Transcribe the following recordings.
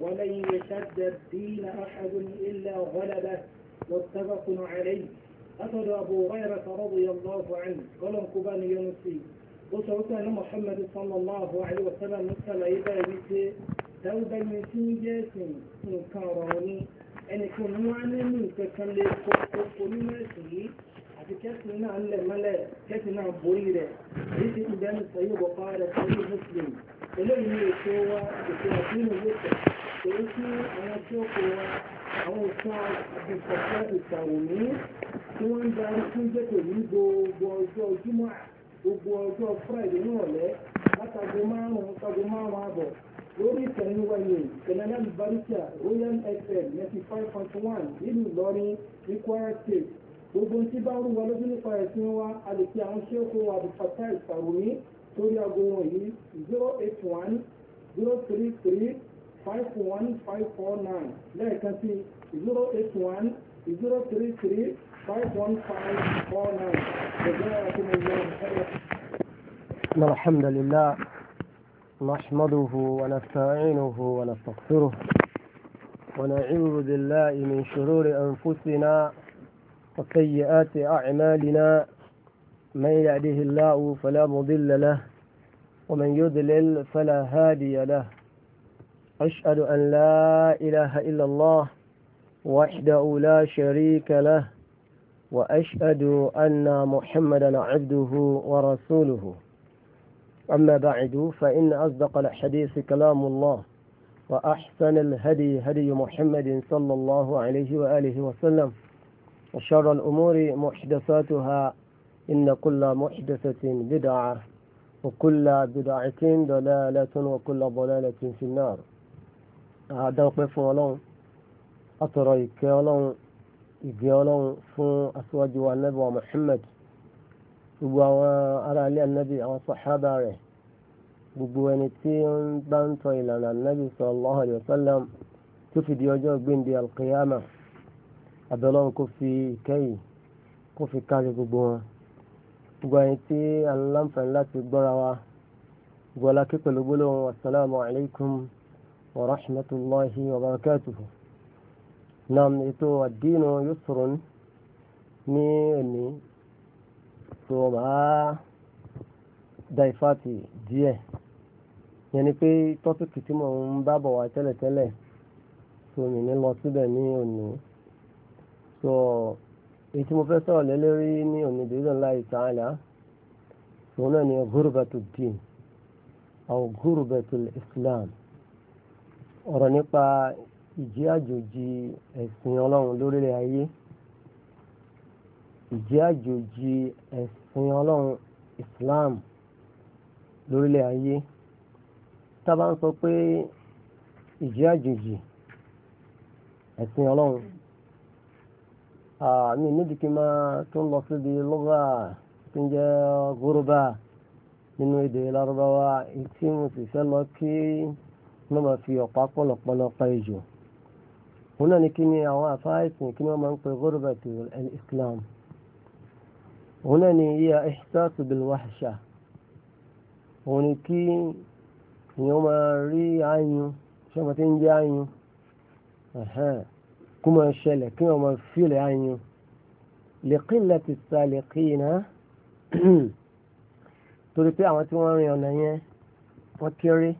ولن يشد الدين أحد إلا غلبه متفق عليه. أخذ أبو هريرة رضي الله عنه قال كبان يونسي وصوت أن محمد صلى الله عليه وسلم مثل عبادته توبة من سنجاسين كاروني أن يكون معلم ككل كل ناسي àti kẹ́sìn náà ń lẹ̀ mọ́lẹ̀ kẹ́sìn náà borí rẹ̀ èyí ti ti bẹ́ẹ̀ sọ yóò bọ̀kọ́ rẹ̀ sọ yóò muslim eléyìí ní ètò wa ètò àdínú lóṣẹ̀ èyí tí àwọn tí ó kó wa àwọn ìtàn àbùkọ̀kọ́ ìtàwòmí tí wọ́n ń darí fún jẹ́tò ní gbogbo ọjọ́ ojúmọ́ gbogbo ọjọ́ friday náà lẹ́ látago márùn-ún àbọ̀ lórí ìtẹ̀yìn wáyé kẹ̀nẹ́lá ìbáríkà royal fm 95.1 nílùú Ìlọrin ní Kwara State. Gbogbo tí bá rú wa lójú nípa ẹ̀sìn wa a lè fi àwọn ṣéèkó àbùfàtà ìsàròmí sórí aago wọ̀nyí 081-033-51549 lẹ́ẹ̀kan sí 081-033-51549. الحمد لله نحمده ونستعينه ونستغفره ونعوذ بالله من شرور أنفسنا وسيئات أعمالنا من يهده الله فلا مضل له ومن يضلل فلا هادي له. أشهد أن لا إله إلا الله وحده لا شريك له وأشهد أن محمدا عبده ورسوله. أما بعد فإن أصدق الحديث كلام الله وأحسن الهدي هدي محمد صلى الله عليه وآله وسلم وشر الأمور محدثاتها إن كل محدثة بدعة وكل بدعة ضلالة وكل ضلالة في النار. هذا وقف ولون أتريك ولون يجيولون فون أسواج النبي محمد وأرى لي النبي أو الصحابة ببوانتين بانتو إلى النبي صلى الله عليه وسلم تفيد يوجو بندي القيامة abẹ́lọ́run kó fi ìkẹyìn kó fi kárí gbogbo wọn gbogbo ẹ̀yin tí aláǹfààní láti gbọ́ra wa gbọ́lá kí pẹ̀lú gbólóhùn assalamu alaikum wa rahmatullahi wa barakatuhu. nam ètò ad-dinu yusrun ní ẹ̀mí tó máa da ìfàtì díẹ̀ yẹn ni pé tọ́pìkì tí mò ń bá bọ̀ wá tẹ́lẹ̀tẹ́lẹ̀ tó mi ní lọ síbẹ̀ ní òní. So èyí tí mo fẹ́ sọ̀rọ̀ lélẹ́rí ní òní bi'idhnillahi ta'ala òun náà ni ghurbatud din aw ghurbatul islam, ọ̀rọ̀ nípa ìjẹ́ àjòjì ẹ̀sìn ọlọ́run lórílẹ̀ ayé, ìjẹ́ àjòjì ẹ̀sìn ọlọ́run islam lórílẹ̀ ayé. tá bá ń sọ pé ìjẹ́ àjòjì ẹ̀sìn ọlọ́run mi nídìí kí n máa tó ń lọ síbi lọ́gà tó ń jẹ́ gúrúbà nínú èdè lárúbáwá tí mo sì fẹ́ lọ kí wọ́n máa fi ọ̀pá pọ̀lọ̀pọ̀lọ̀ pa ejò. òun náà ni kí ni àwọn àfáàìsìn kí ni wọ́n máa ń pè gúrúbàtu al-islam. òun náà ni hiya ihsaasu bil wahsha. òun ni kí èèyàn máa rí ààyùn ṣé wọ́n ti ń jẹ́ ààyùn kó máa ṣẹlẹ̀ kí wọ́n máa fílẹ̀ ààyùn li qillati saliqina torí pé àwọn tí wọ́n rìn ọ̀nà yẹn wọ́n kéré.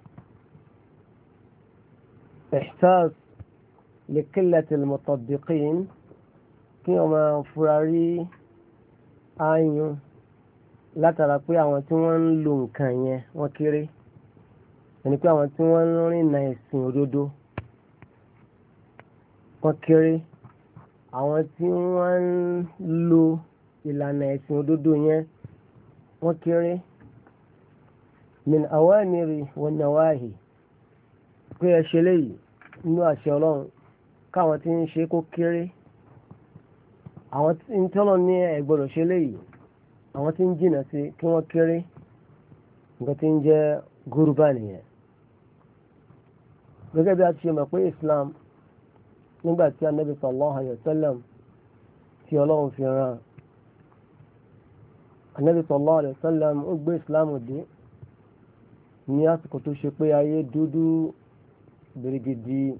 ihsas li qillati al-mutabiqin kí wọ́n máa fura rí ààyùn látara pé àwọn tí wọ́n ń lo nǹkan yẹn wọ́n kéré. ẹni pé àwọn tí wọ́n ń rìnà ẹ̀sìn òdodo wọ́n kéré. àwọn tí wọ́n ń lo ìlànà ẹ̀sìn òdodo yẹn wọ́n kéré. min awamiri wan nawahi pé ẹ ṣe léyìí nínú àṣẹ ọlọ́run káwọn tí ń ṣe kó kéré. àwọn tí ń tọ́lọ̀ ní ẹ gbọ́dọ̀ ṣe léyìí àwọn tí ń jìnà sí kí wọ́n kéré. nǹkan tí ń jẹ́ gúrúbà nìyẹn. gẹ́gẹ́ bí a ti ṣe mọ̀ pé Islam nígbà tí Ànábì sallallahu alayhi wa sallam tí ọlọ́run fi rán Ànábì sallallahu alayhi wa sallam ó gbé Islam dé ní àsìkò tó ṣe pé ayé dúdú birigidi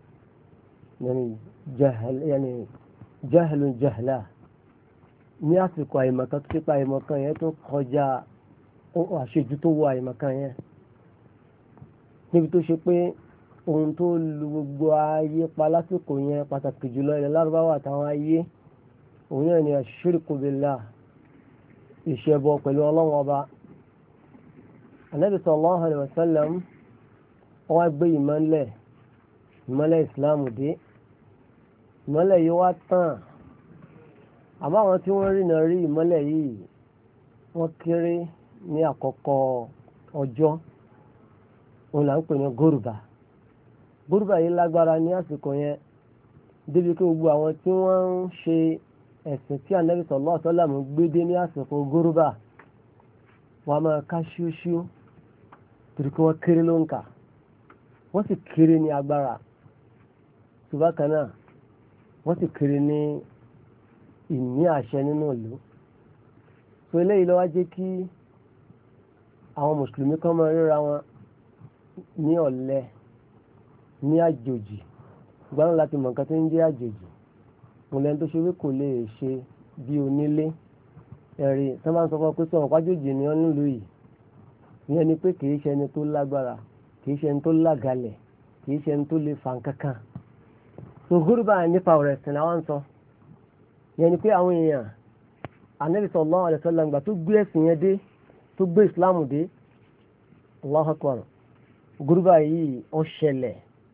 yani jahlun jahla ní àsìkò àìmọ̀kan tó ṣípa àìmọ̀kan yẹn tó kọjá àṣejù tó wọ àìmọ̀kan yẹn níbi tó ṣe pé ohun tó lu gbogbo ayé pa lásìkò yẹn pàtàkì jùlọ ilẹ̀ lárúbáwá àtàwọn ayé òun náà ni ashirku billah ìṣẹbọ pẹ̀lú ọlọ́run ọba. Ànábì sallallahu alaihi wasallam wọ́n wá gbé ìmọ́lẹ̀ ìsìláàmù dé, ìmọ́lẹ̀ yìí wá tàn àmọ́ àwọn tí wọ́n rìnà rí ìmọ́lẹ̀ yìí wọ́n kéré ní àkọ́kọ́ ọjọ́, òun là ń pè ní gúrùbà yìí lágbára ní àsìkò yẹn débi pé gbogbo àwọn tí wọ́n ń ṣe ẹ̀sìn tí Ànábì sallallahu alaihi wasallam gbé dé ní àsìkò gúrùbà wọn a máa ká ṣíúṣíú torí pé wọ́n kéré ló ń kà, wọ́n sì kéré ní agbára ṣùgbọ́n kan náà wọ́n sì kéré ní ìní àṣẹ nínú ìlú. So eléyìí ló wá jẹ́ kí àwọn mùsùlùmí kan máa ríra wọn ní ọ̀lẹ, ní àjòjì, gbọ́dọ̀ láti mọ̀ nǹkan tó ń jẹ́ àjòjì. mo lẹ́nu tó ṣe wí kò lè ṣe bí onílé ẹ̀rí tó máa ń sọ fún ọ pé sọ̀rọ̀ pájòjì ni wọ́n nílùú yìí, ìyẹn ni pé kìí ṣe ẹni tó lágbára, kìí ṣe ẹni tó lágalẹ̀, kìí ṣe ẹni tó lè fa nǹkankan. so gúrúbà nípa ọ̀rọ̀ ẹ̀sìn làwọn ń sọ, ìyẹn ni pé àwọn èèyàn Ànábì sallallahu alaihi wasallam gbà tó gbé ẹ̀sìn yẹn dé, tó gbé ìsìláàmù dé, Allahu Akbar, gúrúbà yìí ó ṣẹlẹ̀.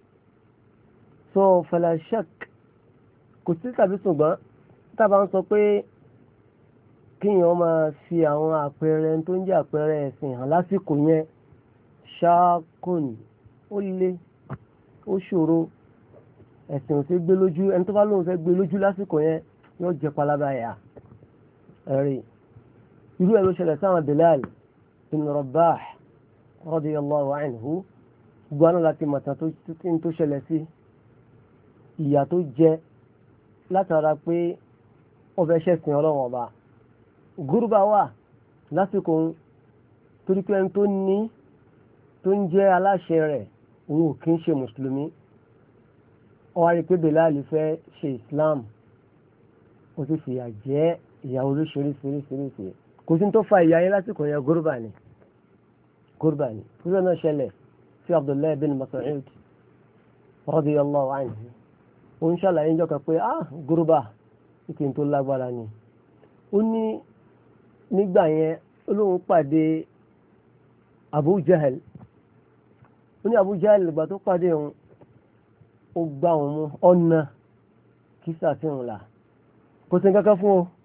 so fala shak, kò sí tàbí ṣùgbọ́n tábà ń sọ pé kíyàn máa fi àwọn àpẹẹrẹ tó ń jẹ́ àpẹẹrẹ ẹ̀sìn hàn lásìkò yẹn ṣáàkùn, ó le, ó ṣòro, ẹ̀sìn ò sí gbé lójú, ẹni tó bá lóun fẹ́ gbé lójú lásìkò yẹn yóò jẹ palaba ẹ̀yà ẹ̀rí. irú ẹ̀ ló ṣẹlẹ̀ sáwọn Bilal ibn Rabah radiyallahu anhu, gbogbo àná láti mọ̀tàn tó ṣẹlẹ̀ sí ìyà tó jẹ látara pé ó fẹ́ ṣẹ̀sìn Ọlọ́run ọba. gúrúbà wà lásìkò torí pé ẹni tó ń jẹ́ aláṣẹ rẹ̀ òun ò kí ń ṣe mùsùlùmí. ó wá rí pé Bilal fẹ́ ṣe Islam, ó sì fìyà jẹ ìyà oríṣiríṣiríṣiríṣi. kò sí tó fa ìyà yẹn lásìkò yẹn gúrúbà ni. gúrúbà náà ṣẹlẹ̀ sí Abdullahi bin Mas'ud radiyallahu anhu. ó ń ṣàlàyé ń jọ́ka pé gúrúbà ìkí tó lágbára ni. ó ní nígbà yẹn olóhùn pàdé Abu Jahl. ó ní Abu Jahl ìgbà tó pàdé òun ó gbá òun mú ọ̀nà kí sàfihàn là kò sí kankan fún o,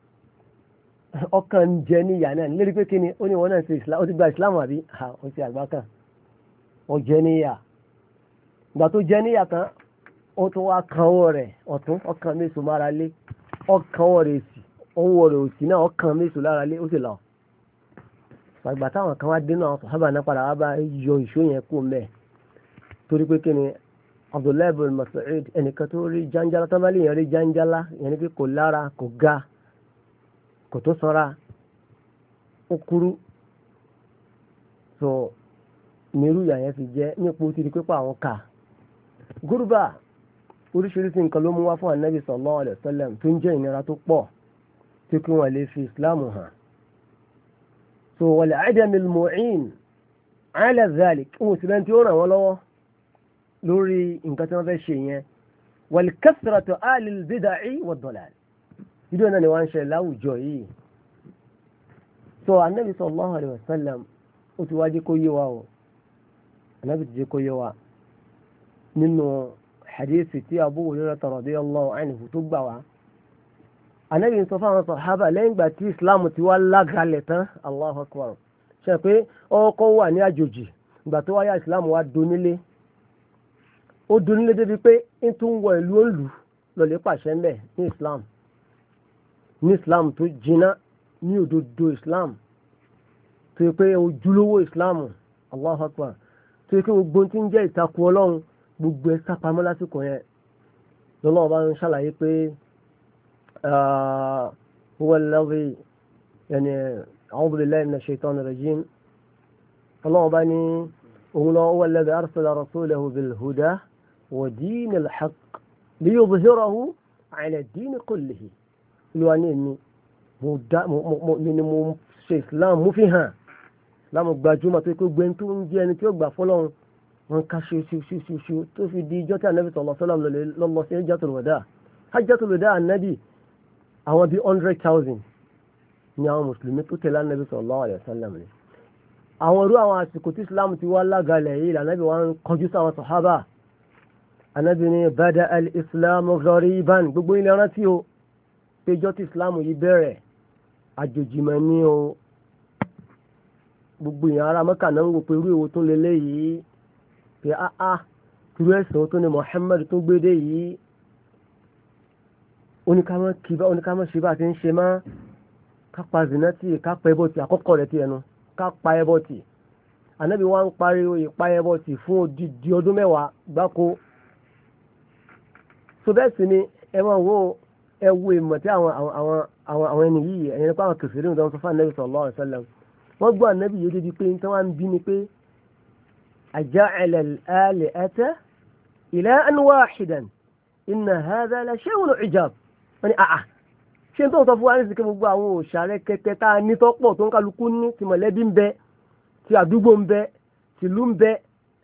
ọkàn ń jẹ ní ìyá náà lérí pé kíni ó ní wọn náà ṣe Islam, ó ti gba Islam àbí ó ti àgbá kan ó jẹ níyà. ìgbà tó jẹ níyà kan ó tún wá kan ọwọ́ rẹ̀ ọ̀tún, ọkàn méṣù mára lé, ọkàn ọwọ́ rẹ̀ èsì, ọwọ́ rẹ̀ òsì náà ọkàn méṣù lára lé, ó sì lọ. ìgbà táwọn kan wá dé náà sàhábà náà padà wá bá yọ ìṣó yẹn kú mẹ́ torí pé kíni Abdullahi bin Mas'ud ẹnìkan tó rí jáńjálá tó bá lè yẹn rí jáńjálá yẹn ni pé kò lára, kò ga, kò tó sanra, ó kúrú. so nírú ìyà yẹn fi jẹ́ nípò tí di pípa àwọn kà. gúrúbà oríṣiríṣi nǹkan ló mú wá fún Ànábì sallallahu alaihi wasallam tó ń jẹ́ ìnira tó pọ̀ tí kí wọ́n lè fi ìsìláàmù hàn. so wal adam al mu'in ala dhalik, òun sì lẹ́ni tí ó ràn wọ́n lọ́wọ́ lórí nǹkan tí wọ́n fẹ́ ṣe yẹn. wal kathratu ahli al bid'i wad dalal, ìdí ọ̀nà ni wọ́n ń ṣe láwùjọ yìí. so Ànábì sallallahu alaihi wasallam ó ti wá jẹ́ kó yé wa o, Ànábì ti jẹ́ kó yé wa nínú hadithi tí Abu Hurairah radiyallahu anhu tó gbà wá. Ànábì ń sọ fáwọn sàhábà lẹ́yìn ìgbà tí Islam ti wá lágalẹ̀ tán, Allahu Akbar, ṣe pé ọkọ̀ wà ní àjòjì, ìgbà tó wáyà Islam wá donílé, ó donílé débi pé ń tún wọ ìlú òǹlù lọ́lẹ́ pàṣẹ ńbẹ̀ ní Islam tó jiná ní òdodo Islam tó yẹ pé ojúlówó Islam, Allahu Akbar, tó yẹ pé gbogbo tí ń jẹ́ ìtakò Ọlọ́run gbogbo ẹ sápamọ́ lásìkò yẹn. lọ́lọ́wọ́ bá ń ṣàlàyé pé huwa alladhi yani a'udhu billahi minash shaitani rajim. ọlọ́wọ́ bá ní òun lọ huwa alladhi arsala rasulahu bil huda wa dinil haqq liyudhhirahu ala ad-din kullihi. olúwa ní èmi mo ṣe islam mo fi hàn láwọn gbajúmọ̀ tó kó gbẹ́ni tó ń jẹ́ ẹni tí ó gbà fọ́lọ́run wọn ká ṣu tó fi di ijọ́ tí ànábì sallallahu alaihi wasallam lọ sí hajjatul wada ànábì àwọn bíi 100,000 ní àwọn mùsùlùmí tó tẹ̀lé ànábì sallallahu alaihi wasallam ni. àwọn irú àwọn àsìkò tí islam ti wá lágalẹ̀ yìí ànábì wọn kọjú sí àwọn sàhábà. ànábì ní bada al-islam ghariban gbogbo ilẹ̀ rántí o pé ijọ́ tí islam yìí bẹ̀rẹ̀ àjòjì mọ̀ ní o. gbogbo èèyàn ará Mẹ́kà náà ń wò pé irú èwo tó lé léyìí pé irú ẹ̀sìn tó ní Muhammad tó gbédé yìí oníkàmọ́ ṣe bá ti ń ṣe má kápa zinati kápa ẹbọtì àkọ́kọ́ rẹ̀ ti ẹnu kápa ẹbọtì. ànábì wa ń pariwo ìpa ẹbọtì fún odidi ọdún 10 gbáko. so bẹ́ẹ̀ sì ni ẹ máa wo ẹwu ìmọ̀ tí àwọn ẹni yìí ẹ̀yẹn nípa àwọn kẹfìrí ìdánwò tó fún ànábì sallallahu alaihi wasallam wọ́n gbọ́ ànábì yìí débi pé tí wọ́n ń bí ni pé aja'ala al-alihata ilahan wahidan inna hadha la shay'un 'ijab. wọ́n ní ṣé tó ń sọ fún wa ní sìkẹ́ gbogbo àwọn òṣàrẹ́ kẹkẹ tá a ní tọ́pọ̀ tó ń kálukú ní ti mọ̀lẹ́bí ń bẹ ti àdúgbò ń bẹ tìlú ń bẹ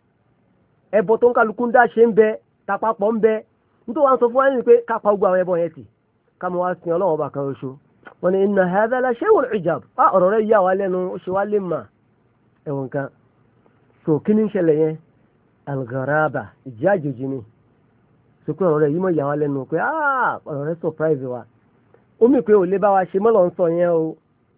ẹbọ tó ń kálukú ń dá ṣe ń bẹ tapapọ̀ ń bẹ nítorí wọn sọ fún wa ní pé ká pa gbogbo àwọn ẹbọ yẹn tì ká mọ wá sin ọlọ́wọ́ bá kan oṣù. wọ́n ní inna hadha la shay'un 'ijab ọ̀rọ̀ rẹ̀ yà wá lẹ́nu ó ṣe wá lè mà ẹ̀wọ̀n kan. so kí ni ń ṣẹlẹ̀ yẹn al-gharaba ìjẹ́ àjòjì ni so pé ọ̀rọ̀ rẹ̀ yìí mọ̀ yà wá lẹ́nu pé ọ̀rọ̀ rẹ̀ surprise wa omi pé ò lè bá wa ṣe mọ́lọ̀ ń sọ yẹn o.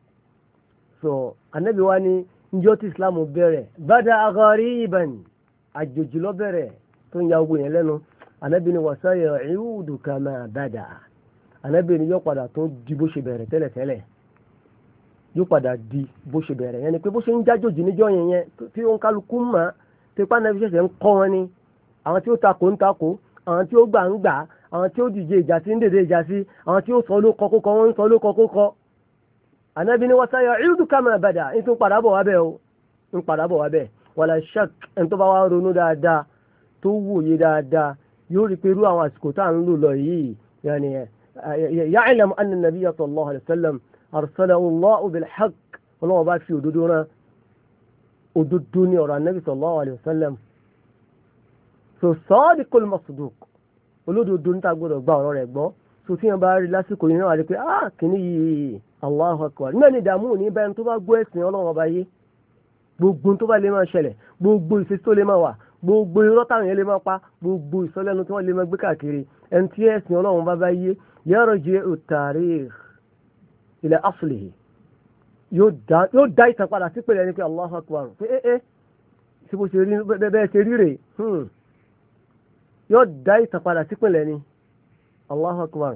so anabi wa ni njọ́ tí islam bẹ̀rẹ̀ bada ghariban àjòjì ló bẹ̀rẹ̀ tó ń ya ogun yẹn lẹ́nu. anabi ni wa sayaudu kama bada anabi ni yóò padà tó di bó ṣe bẹ̀rẹ̀ tẹ́lẹ̀tẹ́lẹ̀ yóò padà di bó ṣe bẹ̀rẹ̀ yẹn ni pé bó ṣe ń jájòjì níjọ́ yẹn tí ó ń kálukú mọ́ tí ipá anabi ṣẹ̀ṣẹ̀ ń kọ́ wọn ni àwọn tí ó takò ń takò àwọn tí ó gbà ń gbà àwọn tí ó dìje ìjà sí ń dèdè ìjà sí àwọn tí ó sọ ló kọ kókọ wọn ń sọ ló kọ kókọ. ànábi ni wọ́n sáyọ ìrúdù kama bada ń tún padà bọ̀ wá bẹ́ẹ̀ o ń padà bọ̀ wá bẹ́ẹ̀ wala shak ẹni tó bá wá ronú dáadáa tó wòye dáadáa yóò rí pé irú àwọn àsìkò tá à ń lò lọ yìí yàní ya'lamu anna nabiyya sallallahu alayhi wa sallam arsalahu Allahu bil haqq ọlọ́wọ́ bá fi òdodo rán òdodo ní ọ̀rọ̀ ànábì sallallahu alayhi wa sallam so sadiqul masduq olódodo níta gbọdọ̀ gba ọ̀rọ̀ rẹ̀ gbọ́ so tí wọ́n bá rí lásìkò yìí náà wà rí pé kìíní yìí Allahu akbar nígbà ní ìdààmú ní bẹ́ẹ̀ tó bá gbọ́ ẹ̀sìn ọlọ́run ọba yé gbogbo tó bá lè máa ṣẹlẹ̀ gbogbo ìṣesí tó lè máa wà gbogbo irọ́ táwọn yẹn lè máa pa gbogbo ìsọlẹ́nu tí wọ́n lè máa gbé káàkiri ẹni tí ẹ̀sìn ọlọ́run bá yé yarji'u at-tarikh ila aslihi yóò dá ìtàn padà sí pẹ̀lẹ́ ní pé Allahu akbar pé ṣe bó ṣe rí bẹ́ẹ̀ ṣe rí rè yóò dá ìtàn padà sí pẹ̀lẹ́ ní Allahu akbar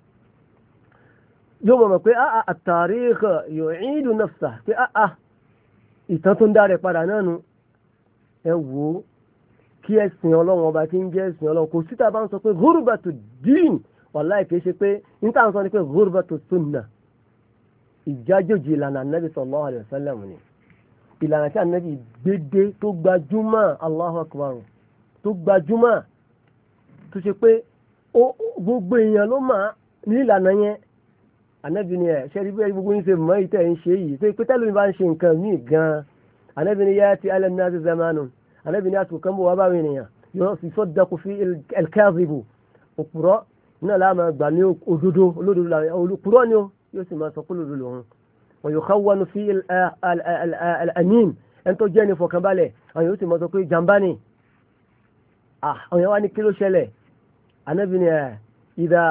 yóò mọ̀ pé at-tarikh yu'idu nafsahu pé ìtàn tó ń dá rẹ̀ padà náà nu ẹ wò ó kí ẹ̀sìn ọlọ́run ọba tí ń jẹ́ ẹ̀sìn ọlọ́run kò síta bá ń sọ pé ghurbatu din wàláì kìí ṣe pé níta ń sọ ni pé ghurbatu sunna ìjájòjì ìlànà ànábì sallallahu alaihi wasallam ni ìlànà tí ànábì gbédé tó gbajúmọ̀ Allahu akbar tó gbajúmọ̀ tó ṣe pé gbogbo èèyàn ló mà ní ìlànà yẹn ànábì ni ẹ̀ ṣe rí bí gbogbo yín ṣe mọ́ ìtẹ́ ń ṣe yìí tó pé tẹ́lẹ̀ mi bá ń ṣe nǹkan míì gan-an ànábì ni ya'ti ala an-nasi zamanun ànábì ni àsìkò kan bọ̀ wá báwọn ènìyàn yóò sì saddaqu fi al-kadhibu òpùrọ́ náà láàmà gbà ní òdodo olódodo òpùrọ́ ni ó yóò sì máa sọ pé olódodo lòun wa yukhawwanu fi al-amin ẹni tó jẹ́ ní fọkànbalẹ̀ àwọn yóò sì máa sọ pé jàmbá ni àwọn yẹn wá ní kí ló ṣẹlẹ̀ ànábì ni idha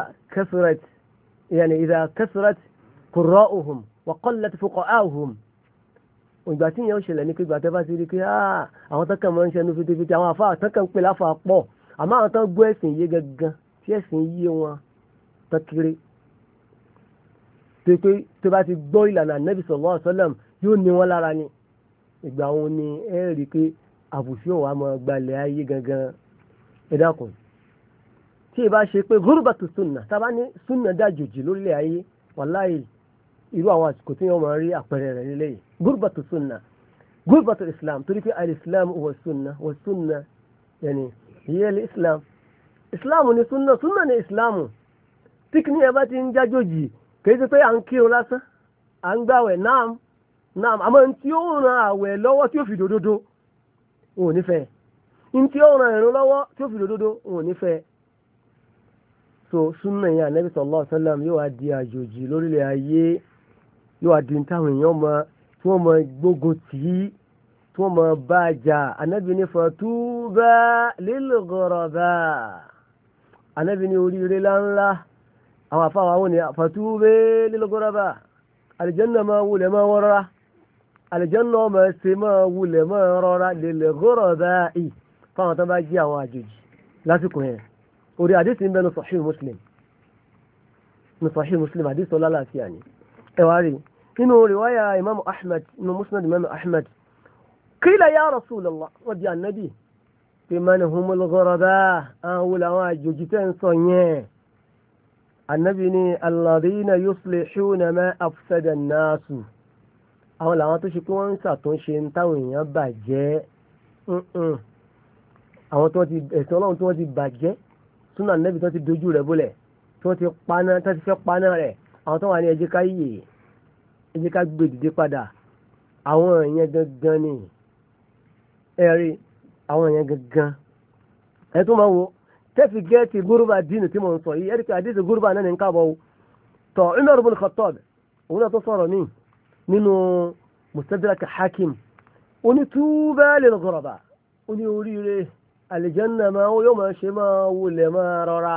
kasurat qurra'uhum wa qallat fuqaha'uhum ìgbà tí yẹn ó ṣẹlẹ̀ ní pé ìgbà tẹ́ bá ti rí pé àwọn tán kàn máa ń ṣẹnu fitifiti àwọn àfa tán kàn ń pè láfa pọ̀ àmọ́ àwọn tán gbọ́ ẹ̀sìn yé gangan tí ẹ̀sìn yé wọn tán kiri pé tó bá ti gbọ́ ìlànà Nabi sallallahu alaihi wasallam yóò ní wọn lára ni ìgbà wọn ni ẹ rí i pé àbùsí òun á máa gbalẹ̀ ayé gangan ẹ dákun tí ì bá ṣe pé ghurbatu sunna tábà ní sunna dájòjì lórílẹ̀ ayé wàláhì irú àwọn àsìkò tí wọ́n máa rí àpẹẹrẹ rẹ̀ lélẹ́yìí ghurbatu sunna gurbatul islam torí pé al-islam huwa sunnah wa sunnah yani hiya al-islam islam ni sunnah sunnah ni islam tí kìíní ẹ bá ti ń jájòjì kìí ṣe pé à ń kírun lásán à ń gbàwẹ̀ naam àmọ́ tí ó ran àwẹ̀ lọ́wọ́ tí ó fi dòdòdó òun ò nífẹ̀ẹ́ tí ó ran ìrun lọ́wọ́ tí ó fi dòdòdó òun ò nífẹ̀ẹ́ so súnà yẹn ànábì sallallahu alaihi wasallam yóò wá di àjòjì lórílẹ̀ ayé yóò wá di táwọn èèyàn mọ tí wọ́n mọ gbógun tì í tí wọ́n mọ bá a jà ànábì ní fatuba lil ghuraba ànábì ní oríire láńlá àwọn afáwọn àwọn ni fatuba lil ghuraba àlìjẹ́nà máa wulẹ̀ máa wọ́rọ́ra àlìjẹ́nà máa ṣe máa wulẹ̀ máa rọra lil ghuraba yìí fáwọn tó bá jí àwọn àjòjì lásìkò yẹn orí àdísì ń bẹnu Sahih Muslim àdísì ọlálàáfíà ni ẹwà rí nínú riwaya Imam Ahmad nínú Musnad Imam Ahmad qila ya Rasulullah wọ́n di annabi pé man humul ghuraba àwọn wùlọ àwọn àjòjì tẹ́ ń sọ yẹn annabi ni alladhina yuslihuna ma afsada an-nasu àwọn làwọn tó ṣe pé wọ́n ń ṣàtúnṣe ń táwọn èèyàn bàjẹ́ àwọn tó ti ẹ̀sìn ọlọ́run tí wọ́n ti bàjẹ́ súnà nẹ́bí tó ti dojú rẹ̀ bólẹ̀ tí wọ́n ti paná tó ti fẹ́ paná rẹ̀ àwọn tó wà ní ẹ jẹ́ ká yè ẹ jẹ́ ká gbé dìde padà àwọn èèyàn gangan ni ẹ̀rí àwọn èèyàn gangan ẹ̀ tó máa wo tẹ́fì gẹ́ẹ̀tì gúrúbà dínú tí mo ń sọ yìí ẹ̀rí pé àdéhùn gúrúbà náà ní ń kábọ̀ o tọ́ Umar ibn Khattab òun náà tó sọ̀rọ̀ mí nínú Mustadrak Hakim onítúbà lil ghuraba oní oríire àlìjẹ́nà máa yóò máa ṣe máa wulẹ̀ máa rọra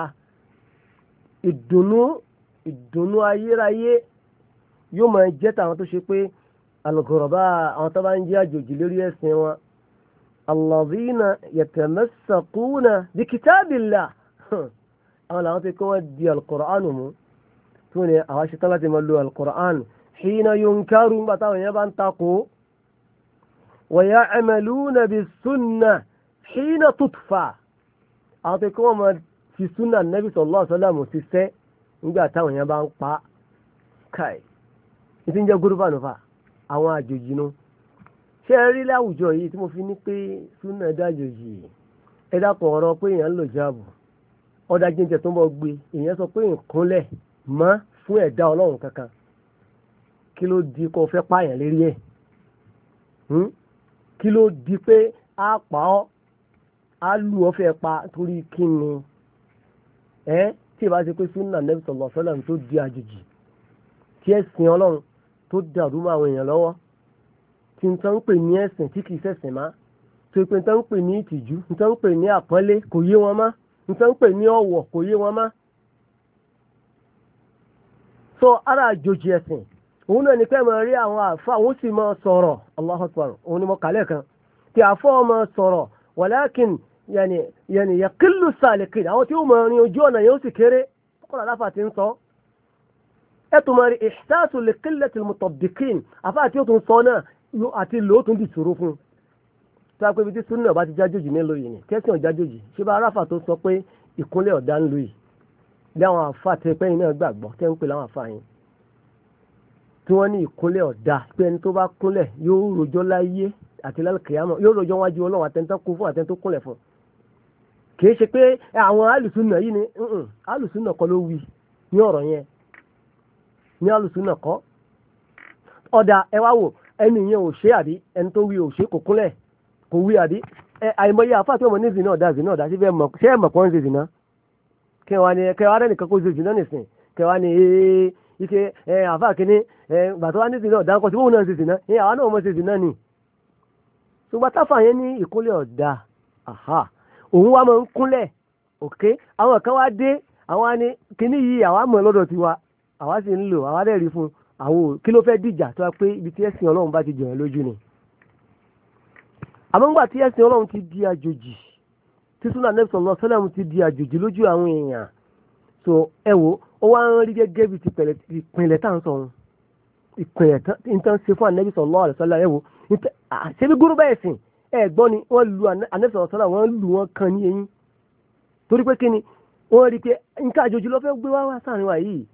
ìdùnnú ayérayé yóò máa jẹ́ tàwọn tó ṣe pé al-ghuraba àwọn tó bá ń jẹ́ àjòjì lórí ẹ̀sìn wọn alladhina yatamassakuna bi kitabillah àwọn làwọn tó kọ́ wọ́n di al-Qur'an mú tó ní àwọn ṣetán láti máa lo al-Qur'an hina yunkaru nígbà táwọn yẹn bá ń takò wa ya'maluna bis-sunnah hina tutfa àwọn tó kí wọ́n máa fi súnà nẹ́bí sallallahu alaihi wasallam ṣiṣẹ́ nígbà táwọn èèyàn bá ń pa káì ìtí ń jẹ́ gúrúbà nùfà àwọn àjòjì nu ṣé ẹ rí láwùjọ yìí tí mo fi ní pé súnà dájòjì ẹ dápọ̀ ọ̀rọ̀ pé èèyàn ń lò jáàbù ọ̀dà jíjẹ tó ń bọ̀ gbé èèyàn sọ pé ìkúnlẹ̀ mọ́ fún ẹ̀dá ọlọ́run kankan kí ló di kó fẹ́ pààyàn lérí ẹ̀ kí ló di pé á pa ọ́ alu ọfẹ pa torí kíni tí ìbá ṣe pé sunna Nabi sallallahu alaihi wasallam tó di àjèjì tí ẹ̀sìn Ọlọ́run tó dàrú mọ́ àwọn èèyàn lọ́wọ́ tí n tán ń pè ní ẹ̀sìn tí kìí ṣẹ̀sìn má tó pé n tán ń pè ní ìtìjú n tán ń pè ní àpọ́nlé kò yé wọn má n tán ń pè ní ọ̀wọ̀ kò yé wọn má. sọ ara àjòjì ẹ̀sìn òun náà ní kẹ́mọ̀ rí àwọn àfa àwọn sì máa sọ̀rọ̀ Allahu Akbar òun ni mo kàlẹ́ kan tí àfọ́ máa sọ̀rọ̀ walakin yani yaqillu salikin àwọn tí ó mọ̀ rin ojú ọ̀nà yóò sì kéré kọ́nà aláfà ti ń sọ ẹ̀tù mọ̀ rí ihsasu li qillati al-mutabbiqin àfà tí ó tún sọ náà àti lò ó tún di ṣòro fún un tó a pé ibi tí súnà bá ti jájòjì nílò yìí ni kẹ́sìn jájòjì ṣé bá aráfà tó sọ pé ìkúnlẹ̀ ọ̀dá ń lò yìí bí àwọn àfà tẹ pẹ́yìn náà gbàgbọ́ tẹ́ ń pè láwọn àfà yẹn tí wọ́n ní ìkúnlẹ̀ ọ̀dá pé ẹni tó bá kúnlẹ̀ yóò rojọ́ láyé àti lálùkìyámọ̀ yóò rojọ́ wájú Ọlọ́run àtẹnitán kún fún àtẹnitán kúnlẹ̀ fún kìí ṣe pé àwọn alùsùnà yìí ni alùsùnà kọ́ ló wí ní ọ̀rọ̀ yẹn ní alùsùnà kọ́ ọ̀dà ẹ wá wò ẹni yẹn ò ṣe àbí ẹni tó wí ò ṣe kò kúnlẹ̀ kò wí àbí àìmọye àfáà tí wọ́n mọ̀ ní zina ọ̀dà zina ọ̀dà síbẹ̀ mọ̀ ṣé ẹ̀ mọ̀ pọ́n ṣe zina kẹwàá rẹ̀ nìkan kó ṣe zina nìsín kẹwàá ni ike àfáà kìíní gbàtọ́ wá ní zina ọ̀dà ńkọ́ tí wọ́n náà ṣe zina àwọn náà mọ̀ ṣe zina ni ṣùgbọ́n táfà yẹn ní ìkúnlẹ̀ ọ̀dà òun wá máa ń kúnlẹ̀ òkè àwọn kan wá dé àwọn ni kíní yìí àwa mọ̀ lọ́dọ̀ tiwa àwa sì ń lò àwa dẹ̀ rí fún àwọn kí ló fẹ́ dìjà tó wá pé ibi tí ẹ̀sìn Ọlọ́run bá ti jọ̀yàn lójú ni. àmọ́ ńgbà tí ẹ̀sìn Ọlọ́run ti di àjòjì tí súnà Nabi sallallahu alaihi wasallam ti di àjòjì lójú àwọn èèyàn so ẹ wo ó wá ń rí gẹ́gẹ́ bí ìpìnlẹ̀ tá à ń sọ ohun ìpìnlẹ̀ tán ṣe fún Nabi sallallahu alaihi wasallam ẹ wo ṣebí gúrú bẹ́ẹ̀ sìn ẹ̀gbọ́n ni wọ́n lu anẹ́sọ̀rọ̀ sọ́lá wọ́n lù wọ́n kan ní eyín torí pé kí ni wọ́n rí pé nǹkan àjòjì ló fẹ́ gbé wá sáàrin wa yìí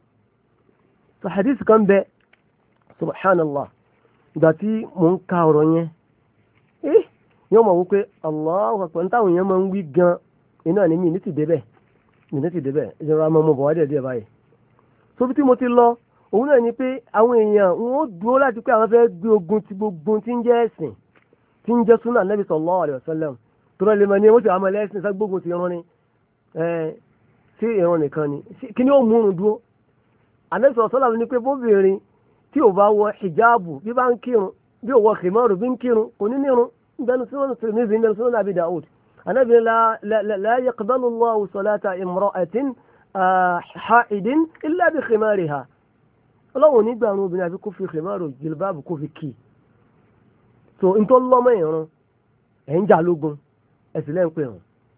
so hadith kan bẹ subhanallah ìgbà tí mò ń ka ọ̀rọ̀ yẹn yóò mọ̀ wípé Allahu Akbar táwọn èèyàn máa ń wí gan iná ní mi ní ti débẹ̀ ìjọba máa mọ̀ bọ̀ wá díẹ̀ báyìí. sóbi tí mo ti lọ òun náà ni pé àwọn èèyàn wọn ó dúró láti pé àwọn fẹ́ gbé ogun ti gbogbo tí ń jẹ́ ẹ̀sìn tí ń jẹ́ súnà Nabi sallallahu alaihi wasallam tó rẹ̀ lè mọ̀ ní wọ́n ti àmọ́ ẹlẹ́sìn ságbógun ti rán ni sí ìran nìkan ni kí ni ó múrun dúró. Ànábì sallallahu alaihi wasallam ní pé bóbìnrin tí ò bá wọ hijabu bí bá ń kírun bí ò wọ khimaru bí ń kírun kò ní nírun ìbẹnu Sunan Tirmidhi ìbẹnu Sunan Abi Dawud. Ànábì la yaqbalu Allahu salata imra'atin ha'idin illa bi khimariha. Ọlọ́run nígbà àwọn obìnrin àfi kó fi khimaru jilbabu kó fi kì. So n tó lọ́mọ ìran ẹ̀ ń jà lógun ẹ̀sìn lẹ́ ń pè hàn.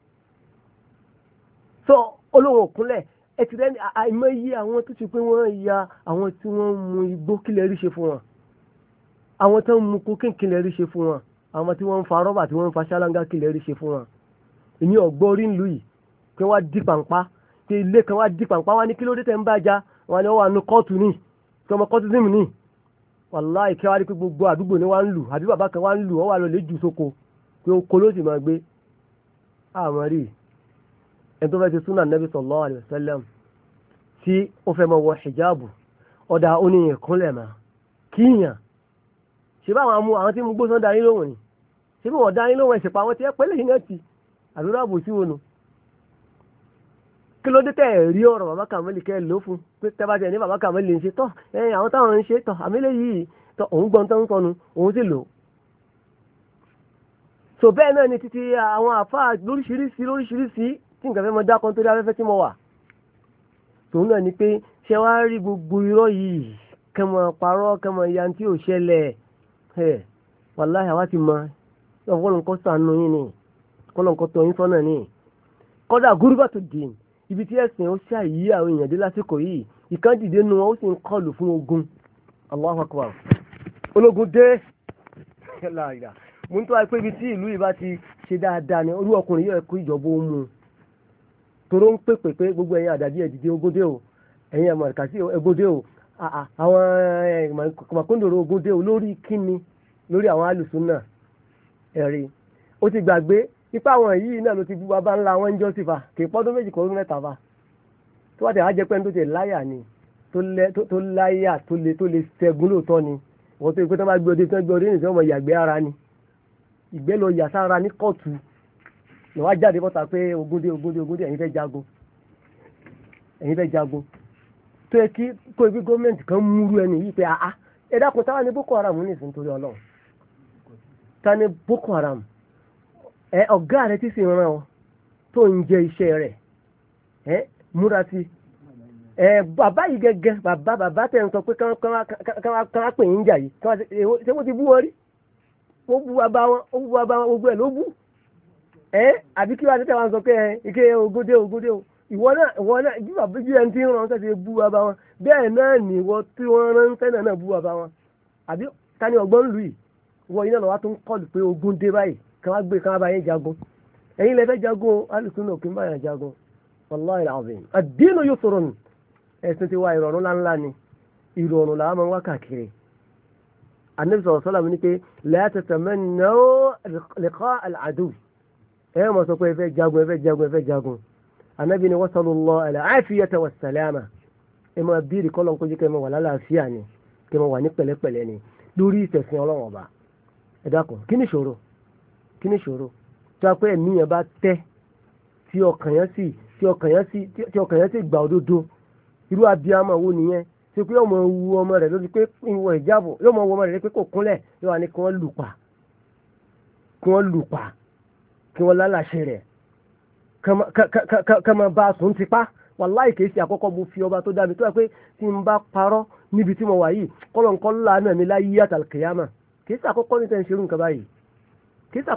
So olóhùn òkúnlẹ̀ ẹ ti rẹ́ni àìmọye àwọn tó ti pé wọ́n ya àwọn tí wọ́n mu igbó kílẹ̀ rí ṣe fún wọn, àwọn tó ń mu kókè kílẹ̀ rí ṣe fún wọn, àwọn tí wọ́n ń fa rọ́bà tí wọ́n ń fa ṣáláńgá kílẹ̀ rí ṣe fún wọn. ìní ọ̀gbọ́n orí ńlú yìí pé wọ́n á di pàǹpá pé ilé kan wá di pàǹpá wá ní kí ló dé tẹ̀ ń bá ja wọn ni wọ́n wà nù kóòtù ní tí ọmọ kóòtù símù ní wàláì kí wọ́n á rí pé gbogbo àdúgbò ni wọ́n ń lù àbí bàbá kan wá ń lù wọ́n wà lọ lè jù sóko pé oko ló sì máa gbé àmọ́ rí ẹni tó fẹ́ ti súnà Nabi sallallahu alaihi wasallam tí ó fẹ́ mọ wọ hijabu ọ̀dà oníyìn kúnlẹ̀ mà kíyàn ṣe bá àwọn tí mo gbó sán darí lóhùn ni ṣe bí wọ́n darí lóhùn ẹ̀ṣẹ̀pá àwọn tí ẹ pẹ́lẹ́ yìí náà ti àdúrà àbò sí wọnù kí ló dé tẹ̀ rí ọ̀rọ̀ bàbá Kàmálì kẹ́ ló fún pé tẹ́bá tẹ̀ ní bàbá Kàmálì ń ṣe tọ́ àwọn táwọn ń ṣe tọ́ àmìlẹ̀ yìí tọ́ òun gbọ́n tó ń sọnù òun sì lò. so bẹ́ẹ̀ náà ni títí àwọn àfáà lóríṣiríṣi tí nǹkan fẹ́ mọ dákan torí afẹ́fẹ́ tí mo wà. tòun náà ni pé ṣé wàá rí gbogbo irọ́ yìí kẹmọ parọ́ kẹmọ ya tí ò ṣẹlẹ̀ wàláhì àwa ti mọ ọ̀pọ̀lọpọ̀ sànù yín ni ọ̀pọ̀lọpọ̀ tó yín sọ́nà ni kọ́dà gúrúbà tó dì ibi tí ẹ̀sìn ó ṣàyí àwọn èèyàn dé lásìkò yìí ìkan dìde nu wọn ó sì ń kọlù fún ogun Allahu Akbar ológun dé mo ń tó wáyé pé ibi tí ìlú yìí bá ti ṣe dáadáa ni olú ọkùnrin yóò kó ìjọba ó mú un toró ń pèpè pé gbogbo ẹ̀yin àdàbí ẹ̀dìdì ogódé o ẹ̀yin àmọ̀rìkàsí ogódé o àwọn kòmàkóńdòrò ogódé o lórí kíni lórí àwọn alùsùnà ẹ̀rí ó ti gbàgbé ipá àwọn yìí náà ló ti bú bàbá ńlá wọn ń jọ́ sí fa kì í pọ́dún méjì kọ́ ọdún mẹ́ta fa tó wà tẹ̀ wá jẹ́ pé tó ti láyà ni tó láyà tó lè ṣẹ́gun lóòótọ́ ni wọ́n tó yẹ pé tó bá gbé ọdẹ tó gbé ọdẹ nìkan ọmọ ìyàgbé ara ni ìgbẹ́ lọ yà sára ní kóòtù ni wọ́n á jáde bọ́ta pé ogúndé ẹ̀yin fẹ́ jagun tó yẹ kí kó ibi gọ́ọ̀mẹ̀ntì kan múrú ẹni yìí pé ẹ dákun táwa ní Boko Haram ní ìsìn torí Ọlọ́run ta ni Boko Haram ọ̀gá rẹ ti sì ràn ọ́ tó ń jẹ iṣẹ́ rẹ̀ múra sí bàbá yìí gẹ́gẹ́ bàbá tẹ̀ ń sọ pé kán pè yín jà yìí ṣé wọ́n ti bú wọn rí wọ́n bú bàbá wọn gbogbo ẹ̀ ló bú àbí kí wọ́n ti tẹ̀ wọ́n sọ pé ike ogódé o ìwọ náà bí bàbá bí ẹni tí ń ràn sẹ́sẹ̀ bú bàbá wọn bẹ́ẹ̀ náà ni ìwọ tí wọ́n rán sẹ́nà náà bú bàbá wọn àbí ta ni ọgbọ́n lù yìí ìwọ yìí náà lọ́wọ́ tó ń kọlù pé ogun dé báyìí kan wá gbé kan wá bá yín jagun ẹ̀yin lè fẹ́ jagun alùsùn náà kí n bá yàn jagun wallahi alazim ad-dinu yusrun ẹ̀sìn ti wá ìrọ̀rùn ńláńlá ni ìrọ̀rùn làwọn máa ń wá káàkiri Ànábì sallallahu alaihi wasallam ní pé la tatamannaw liqa al-adu ẹ̀ mọ̀ sọ pé ẹ fẹ́ jagun Ànábì ni wasallallahu al-afiyata was-salama ẹ máa bíìrì kọ́lọ̀ kó jẹ́ kẹ́ ẹ máa wà lálàáfíà ni kẹ́ ẹ máa wà ní pẹ̀lẹ́pẹ̀lẹ́ ni lórí ìtẹ̀sìn Ọlọ́run ọba ẹ dákun kí ni ìṣòro tí a pé ẹ̀mí yẹn bá tẹ́ tí ọkàn yẹn sì gbà òdodo irú abiyamọ wo nìyẹn tí pé ọmọ wu ọmọ rẹ̀ lórí pé ìwọ ìjábọ yóò mọ wu ọmọ rẹ̀ pé kò kúnlẹ̀ yóò wá ní kí wọ́n lù pa kí wọ́n lálàṣẹ rẹ̀ kama bá a sùn ti pa wàláì kìí ṣe àkọ́kọ́ mo fi ọba tó dá mi tó yẹ pé tí n bá parọ́ níbi tí mo wà yìí kọ́lọ̀ńkọ́ ńlá náà mi láyé àtàlùkìyàmà kìí ṣe àkọ́kọ́ ní tẹ̀ ń ṣerú nǹkan báyìí kìí ṣe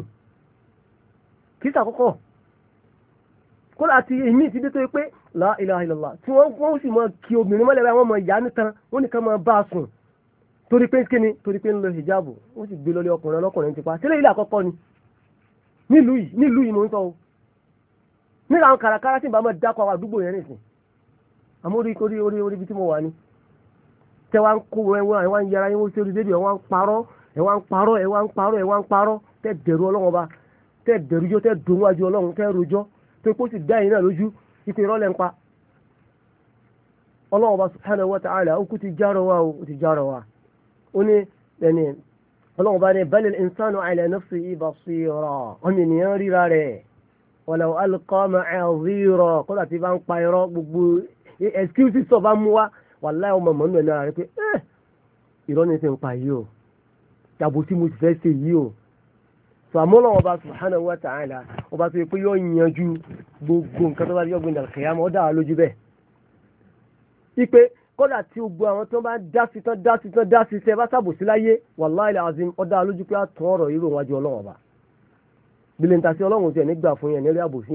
àkọ́kọ́ kó láti èmi ti dé tó yẹ pé la ilaha illallah tí wọ́n sì mọ kí obìnrin mọ́lẹ̀ báyìí wọ́n mọ ìyá nítan wọ́n nìkan mọ bá a sùn torí pé kíni torí pé ń lo hijabu wọ́n sì gbé lọ́lé ọkùnrin ti pa sílẹ̀ ilé àkọ́kọ́ ni nílùú yìí mo ń sọ o nígbà àwọn kàràkàrà tí n bá mọ̀ dákọ̀ àwọn àdúgbò yẹn nìsín àmọ́ orí ibi tí mo wà ní tẹ́ wá ń kó wọn yẹra yín wọ́n sí orí rédíò wọn parọ́ ẹ wá ń parọ́ tẹ́ dẹ̀rù ọlọ́run ọba tẹ́ dẹ̀rùjọ́ tẹ́ dùnwájú ọlọ́run tẹ́ rojọ́ tó kó sì dá yìí náà lójú ipò ìrọ́lẹ̀ ń pa ọlọ́run ọba subhanahu wa ta'ala ó kú ti járọ wa ó ní ẹni ọlọ́run ọba ní balil insanu ala nafsihi basira ọmọ ènìyàn ríra rẹ̀ walau alqa ma'azira kọ́dà tí bá ń pa irọ́ gbogbo excuses tó bá mú wá wallahi ọmọ mọ́nú ẹ̀ náà rẹ̀ pé irọ́ ní ti ń pa yìí o tàbí tí mo ti fẹ́ ṣe yìí o so àmọ́lọ́ ọba subhanahu wa ta'ala ọba tó yẹ pé yóò yanjú gbogbo nǹkan tó bá yọ gbìn al-qiyamah ó dá wa lójú bẹ́ẹ̀ ipe kódà tí gbogbo àwọn tó bá dá sí tẹ́ bá sàbòsí láyé wallahi al-azim ó dá wa lójú pé a tún ọ̀rọ̀ irú wájú ọlọ́run ọba bílẹ̀ ń ta sí ọlọ́run tí ẹ̀ nígbà fún yẹn ní rí àbòsí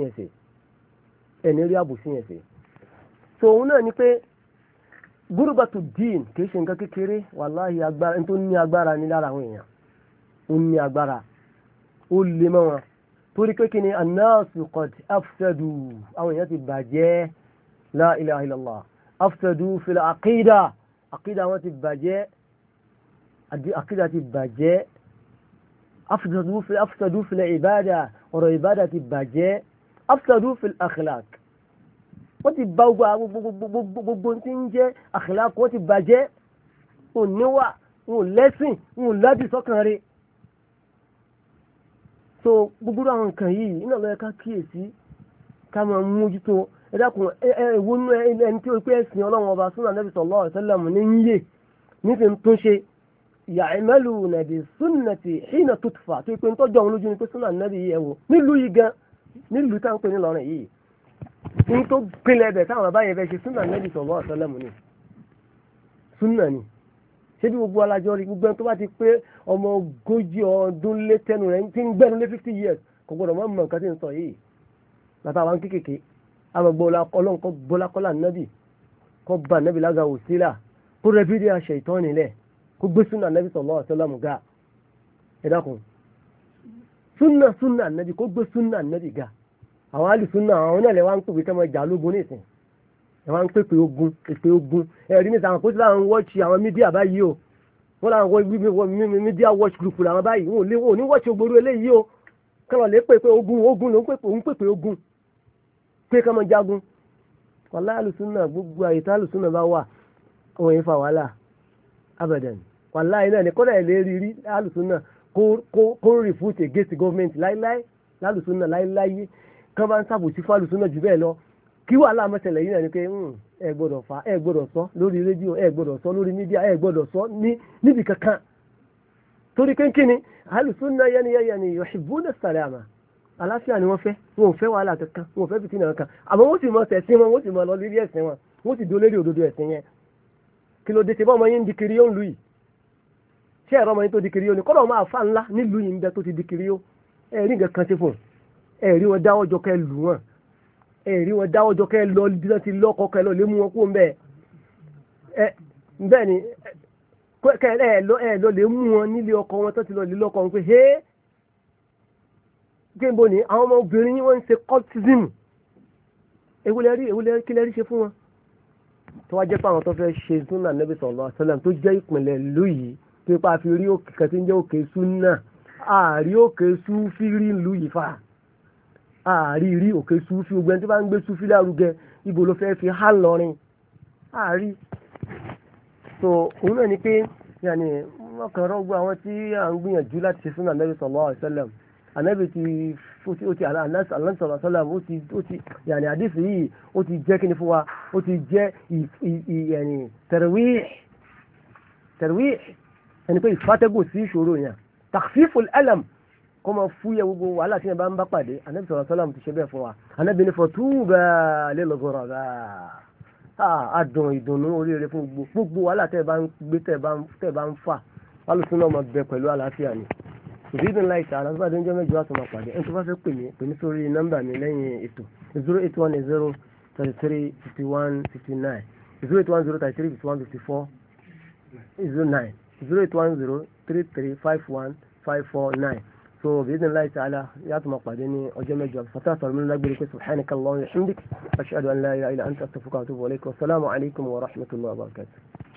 yẹn ṣe so òun náà ni pé gúrúbàtù dín kìí ṣe nǹkan kékeré wàláhì agbára tó ní agbára ní lára àwọn èèyàn ó ní agbára ó lè mọ́ wọn torí pé kí ni annasu qad afsadu àwọn èèyàn ti bàjẹ́ la ilaha illallah afsadu fil aqida wọn ti bàjẹ́ aqida ti bàjẹ́ afsadu fil ibada ọ̀rọ̀ ibada ti bàjẹ́ afsadu fil akhlaq wọ́n ti bá gbogbo tí ń jẹ́ akhlaq wọ́n ti bàjẹ́ wọn níwà wọn lẹ́sìn wọn láti sọ́kàn rẹ̀ so gbogbo àwọn nǹkan yìí iná lọ́yẹ ká kíyèsí ká máa mójútó ẹ̀dàkùn ẹ̀wọ́nú ẹni tí ó pé ẹ̀sìn ọlọ́run ọba súnà Nabi sallallahu alaihi wasallam ní yíyè nífi tún ṣe ya'maluna bi sunnati hina tutfa tó pé ń tọ́jú àwọn olójú ni pé súnà Nabi yìí ẹ̀wọ̀ nílùú yìí gan nílùú táwọn pè ní lọ́rùn yìí ní tó pinlẹ̀ ẹ̀bẹ̀ táwọn bàbá yẹn fẹ́ ṣe súnà Nabi sallallahu alaihi wasallam ni súnà ni ṣé bí gbogbo alájọ rí gbogbo ẹni tó bá ti pé ọmọ 40 ọdún lé tẹnu rẹ̀ tí ń gbẹ́nu lé 50 years kò gbọdọ̀ mọ́ mọ̀ nǹkan tí ń sọ yìí bàtà wa ń kékèké àmọ́ ọlọ́run kọ́ bọ́lákọ́lá nábì kọ́ bá nábì lága òsílà kó rẹ bídí àṣẹ ìtọ́ nílẹ̀ kó gbé súnà nábì sallallahu alaihi wasallam ga ẹ dákun súnà nábì kó gbé súnà nábì ga àwọn àlù súnà àwọn náà lè wá ń pè kí wọ́n jà lógun nísìn ẹ wá ń pèpè ogun ẹ̀rí ní sàwọn kó sí láwọn wọ́ọ̀ṣì àwọn mídíà báyìí o wọ́n láwọn mídíà watch group làwọn báyìí wọn ò ní wọ́ọ̀ṣì ògbóró eléyìí o kọ́nà lè pèpè ogun ló ń pèpè ogun pé kọ́mọ jagun wàlá àlùsùnà gbogbo àyètá àlùsùnà bá wà òun yìí fa wàhálà abadan wàlá yìí náà ní kọ́nà ilé rírí àlùsùnà kó refute against government láíláí lálùsùnà láíláí kán bá ń sàbòsí fún àlùsùnà jù bẹ́ẹ̀ lọ kí wàhálà mọ́sẹ̀lẹ̀ yìí náà ni pé ẹ gbọ́dọ̀ sọ lórí rédíò ẹ gbọ́dọ̀ sọ lórí mídíà ẹ gbọ́dọ̀ sọ níbi kankan torí kéńkéni àlùsùnà yẹni yuhibbuna salama àlàáfíà ni wọ́n fẹ́ wọn ò fẹ́ wàhálà kankan wọn ò fẹ́ fìtínà kankan àmọ́ wọ́n sì mọ ẹ̀sìn wọn wọ́n sì mọ lọ lórí ẹ̀sìn wọn wọ́n sì dó lérí òdodo ẹ̀sìn yẹn kí ló dé ṣe bá ọmọ yín di kiri yóò ń lu yìí ṣé ẹ̀rọ ọmọ yín tó di kiri yóò ní kọ́dọ̀ máa fa ńlá nílùú yìí ń bẹ tó ti di kiri yóò ẹ̀rí nǹkan kan ṣe fún ẹ̀rí wọn dáwọ́ jọ kẹ́ lù wọn ẹ̀rí wọn dáwọ́ jọ kẹ́ lọ bí wọ́n ti lọ́kọ̀ kẹ́ lọ lé mú wọn kó ń bẹ́ẹ̀ bẹ́ẹ̀ ni ẹ lọ lè mú wọn nílé ọkọ wọn tó ti lọ lé lọ́kọ wọn pé hé géńbó ni àwọn ọmọbìnrin yìí wọ́n ń ṣe cultism ewúlẹ́rí kí lẹ́rí ṣe fún wọn tó wá jẹ́ pé àwọn tó fẹ́ ṣe súnà Nabi sallallahu alaihi wasallam tó jẹ́ ìpìnlẹ̀ lóyìí tó pa fi rí òkè kan tí ń jẹ́ òkè súnà àárí òkè súfì rí ìlú yìí fà àárí rí òkè súfì gbogbo ẹni tó bá ń gbé súfì lárugẹ ibo ló fẹ́ fi há lọrin àárí so òun náà ni pé yàní wọ́n kàn rọ́gbọ́ àwọn tí à ń gbìyànjú láti ṣe súnà Nabi sallallahu alaihi wasallam anabi ti alansalaasalam ó ti yàní àdìsí yìí ó ti jẹ́ kí ni fún wa ó ti jẹ́ yàní tarwih ẹni pé ìfàtẹ́gùn sí ìṣòro yẹn takhfiful alam kọ́ máa fúyẹ́ gbogbo wàhálà tí yẹn bá ń bá pàdé anabi salaasalam ti ṣe bẹ́ẹ̀ fún wa anabi ní fatuba lil ghuraba adùn ìdùnnú oríire fún gbogbo wàhálà tẹ́ ẹ bá ń gbé tẹ́ ẹ bá ń fà alùsùn náà máa bẹ pẹ̀lú àlàáfíà ni ìdílé ńlá ìta àlọ́ bá dénjọ́ mẹ́jọ àtọ̀mọ̀ pàdé ẹni tó bá fẹ́ pè mí sórí nọ́mbà mi lẹ́yìn ètò 08110 33 51 59 08110 33 51 54 09 08110 33 51 549 so ìdílé ńlá ìta àlọ́ yàtọ̀mọ̀ pàdé ní ọjọ́ mẹ́jọ fatah sọ̀rọ̀ lágbèrè pé subhanaka Allahumma wa bihamdik ashhadu an la ilaha illa anta astaghfiruka wa atubu ilayk wa assalamu alaykum wa rahmatullahi wa barakatuh.